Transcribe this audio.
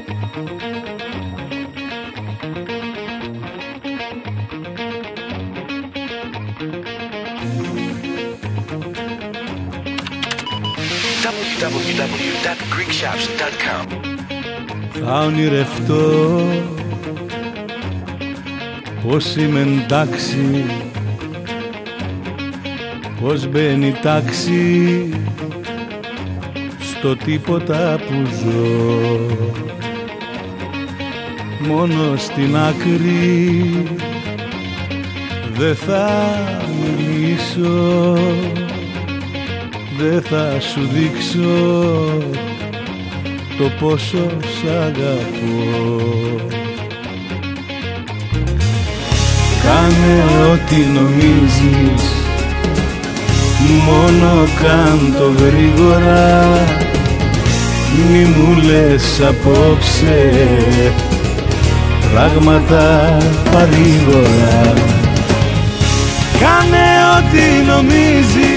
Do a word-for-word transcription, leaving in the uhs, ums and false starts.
double-u double-u double-u τελεία greek shops τελεία com. Θα ονειρευτώ πως είμαι εντάξει, πως μπαίνει τάξη στο τίποτα που ζω. Μόνο στην άκρη δε θα μιλήσω, δε θα σου δείξω το πόσο σ' αγαπώ. Κάνε ό,τι νομίζεις, μόνο κάν το γρήγορα, μη μου λες απόψε πράγματα παρήγορα. Κάνε ό,τι νομίζεις,